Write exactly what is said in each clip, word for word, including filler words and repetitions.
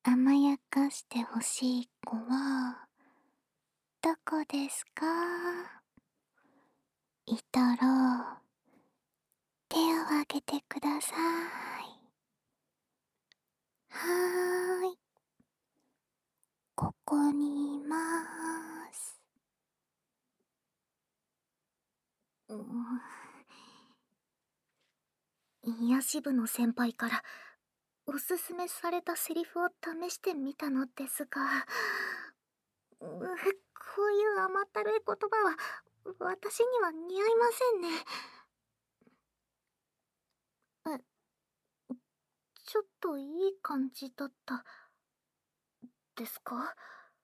甘やかしてほしい子は、どこですか？いたら、手を挙げてください。はーい、ここにいまーす。うん、癒し部の先輩からおすすめされたセリフを試してみたのですが、うこういう甘ったるい言葉は私には似合いませんね。え、ちょっといい感じだったですか？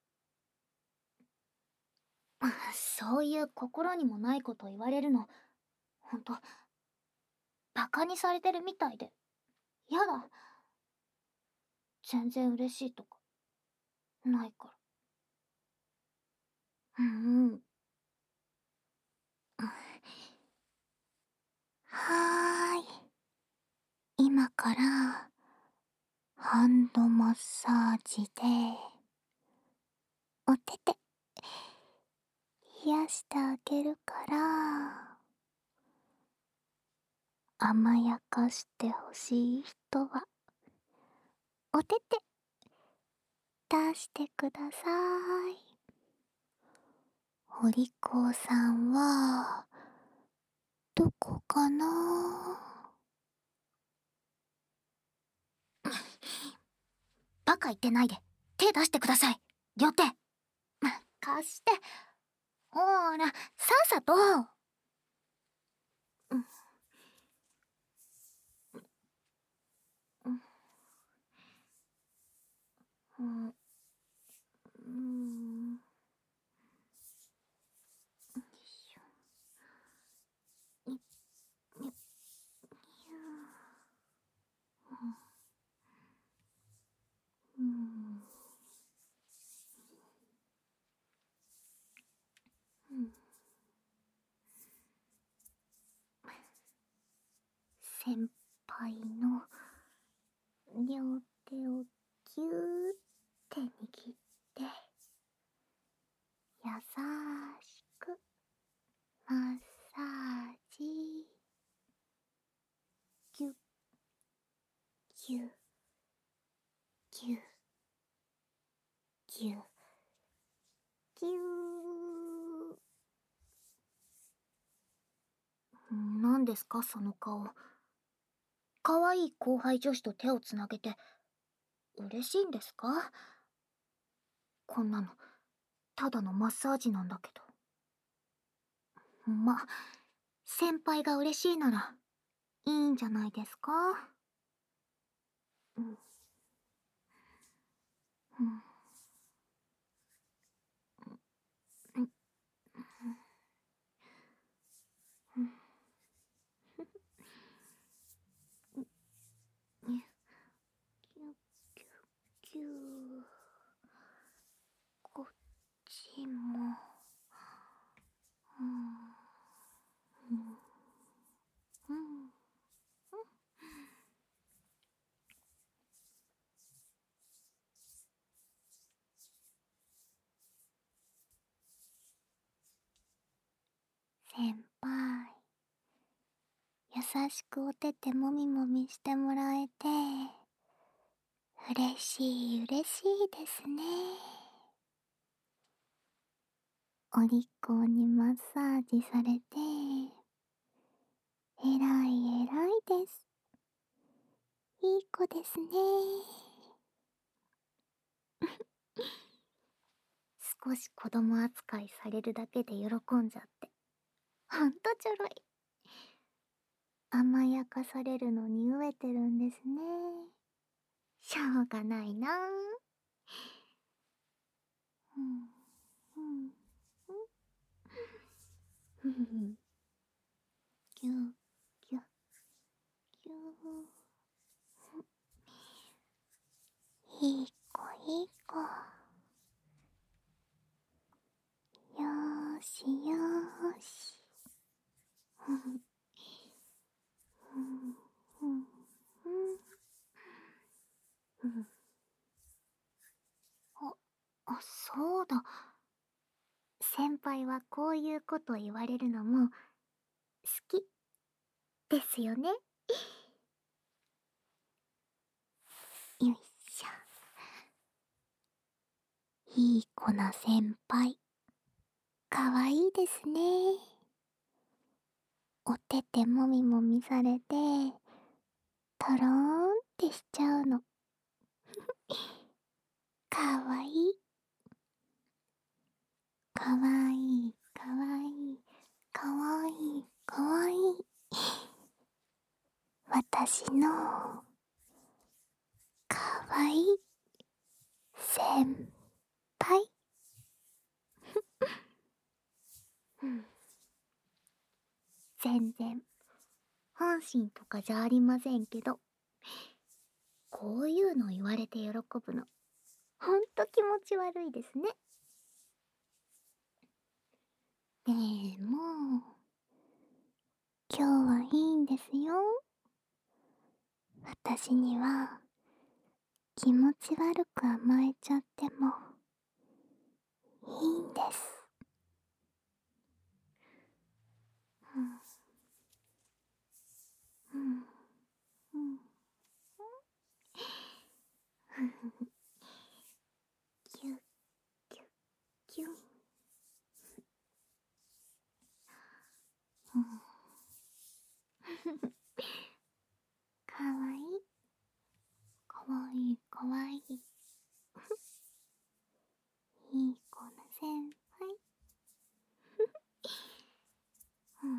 そういう心にもないこと言われるの、ほんと、バカにされてるみたいで、やだ。全然嬉しいとか、ないから。うんうん。はーい。今から、ハンドマッサージで、お手手、冷やしてあげるから、甘やかしてほしい人は、お手手、出してください。お利口さんは、どこかな？バカ言ってないで、手出してください。両手。貸して。ほーら、さっさと。うん、うん、うん、うん。い、い、い、うん、うん。先輩の両手をぎゅーって握って、優しくマッサージ。ぎゅっぎゅっぎゅっぎゅっぎゅー。何ですかその顔。可愛い後輩女子と手をつなげて嬉しいんですか？こんなのただのマッサージなんだけど。ま、先輩が嬉しいならいいんじゃないですか？うん、うん、うん、うん、うん、キュッキュッキュー。こっちも。うん、うん、うん。先輩、優しくお手手もみもみしてもらえて、嬉しい嬉しいですね。お利口にマッサージされて、えらいえらいです。いい子ですね。少し子供扱いされるだけで喜んじゃって。ほんとちょろい。甘やかされるのに飢えてるんですね。しょうがないなぁ。うん、うん、うん。ぎゅぎゅぎゅいい子いい子。よーしよーし。うん、うん、うん、うん。 そうだ。先輩はこういうこと言われるのも好きですよね。よいしょ。いい子な先輩。かわいいですね。お手手もみもみされて、とろーんってしちゃうの。かわいい。かわいい、かわいい、かわいい、かわいい。私の、かわいい、先輩。うん。全然、本心とかじゃありませんけど、こういうの言われて喜ぶの、ほんと気持ち悪いですね。でも、今日はいいんですよ。私には、気持ち悪く甘えちゃっても、いいんです。うん、うん、うん。キュッキュッキュン。うん。かわいい。かわいい、かわいい。いい子な先輩。うん。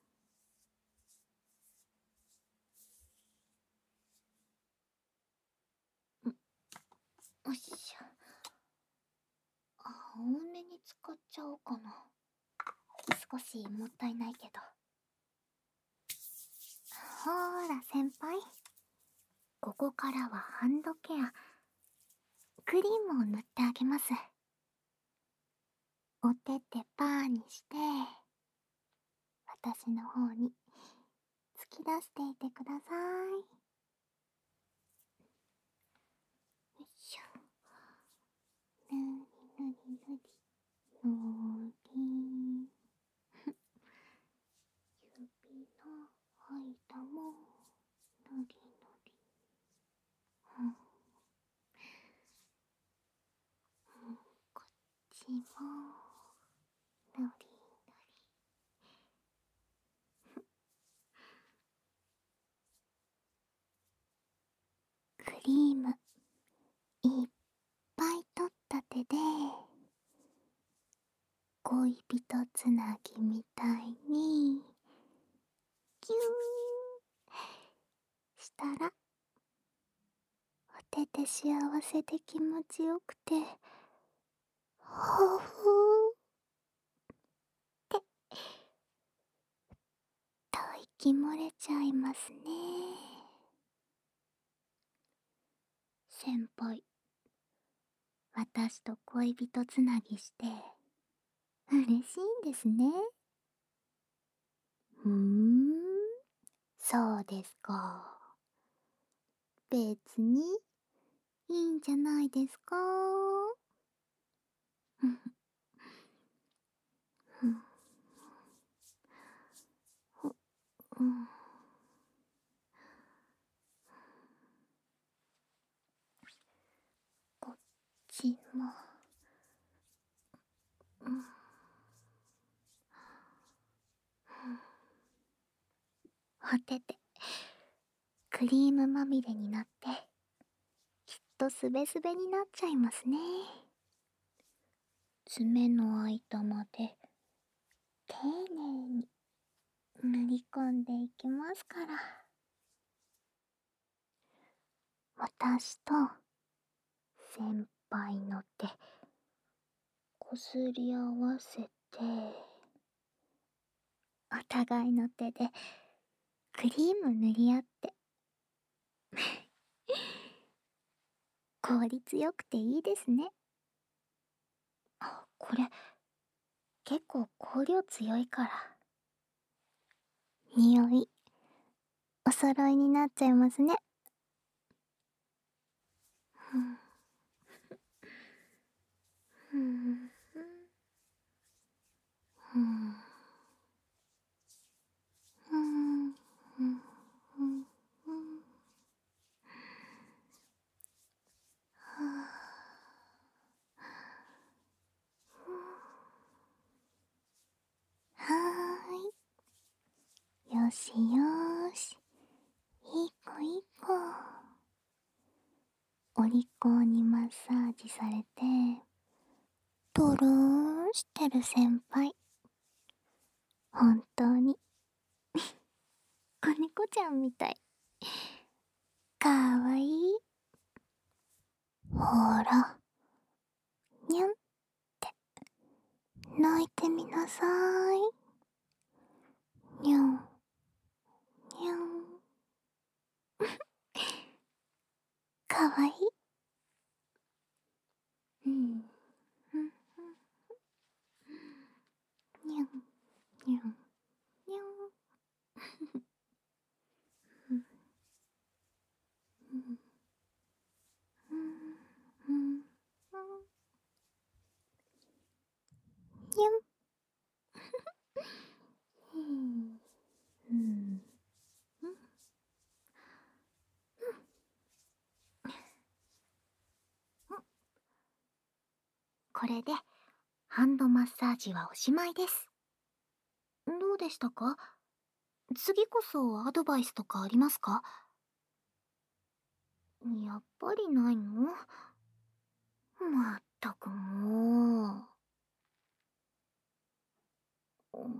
よっしゃ。あ、多めに使っちゃおうかな。少しもったいないけど。ほーら先輩、ここからはハンドケア。クリームを塗ってあげます。お手手パーにして、私の方に突き出していてください。よいしょ。ぬりぬりぬり。ぬり。指の間もぬりぬり。うん。うん、こっちもぬりぬり。クリームいっぱい取った手で恋人つなぎみたいにキューンしたら、お手で幸せで気持ちよくて、ほふーってと息漏れちゃいますね。先輩、私と恋人つなぎして嬉しいんですね。ふーん、そうですか。別にいいんじゃないですか。うん、うん、うん。こっちも、うん、お手てクリームまみれになってきっとすべすべになっちゃいますね。爪の間まで丁寧に塗り込んでいきますから。私と先輩の手こすり合わせて、お互いの手でクリーム塗り合って効率よくていいですね。あ、これ結構香料強いから匂いお揃いになっちゃいますね。うん、 よしよし。いい子いい子。お利口にマッサージされて、とろーんしてる先輩。本当に、子猫ちゃんみたい。かわいい。ほら、にゃんって泣いてみなさーい。にゃん、にゃん。かわいい。うん、うん、にゃん、にゃん、にゃん。うん、うん、うん、うん、にゃん。うん、うん、これでハンドマッサージはおしまいです。どうでしたか？次こそアドバイスとかありますか？やっぱりないの？まったくもう。うん、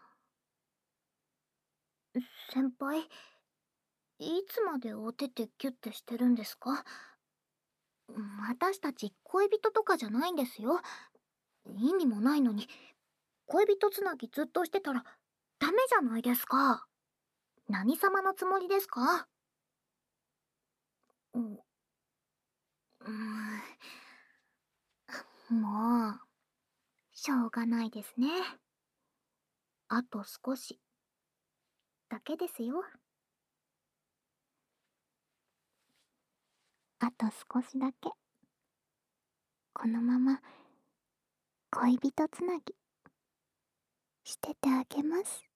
先輩、いつまでお手てキュッてしてるんですか？私たち恋人とかじゃないんですよ。意味もないのに、恋人つなぎずっとしてたらダメじゃないですか。何様のつもりですか？うん、うん、もう、しょうがないですね。あと少しだけですよ。あと少しだけ。このまま恋人つなぎしててあげます。